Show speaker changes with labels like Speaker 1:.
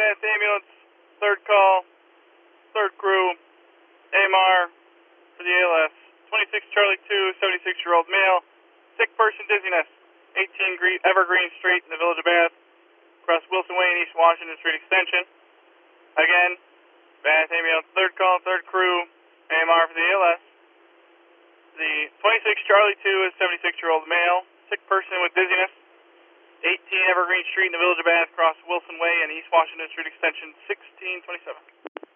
Speaker 1: Bath Ambulance, third call, third crew, AMR for the ALS. 26 Charlie 2, 76-year-old male, sick person dizziness, 18 Evergreen Street in the Village of Bath, across Wilson Way and East Washington Street Extension. Again, Bath Ambulance, third call, third crew, AMR for the ALS. The 26 Charlie 2 is 76-year-old male, sick person with dizziness, 18 Evergreen Street in the Village of Bath, across Wilson Way and East Washington Street Extension 1627.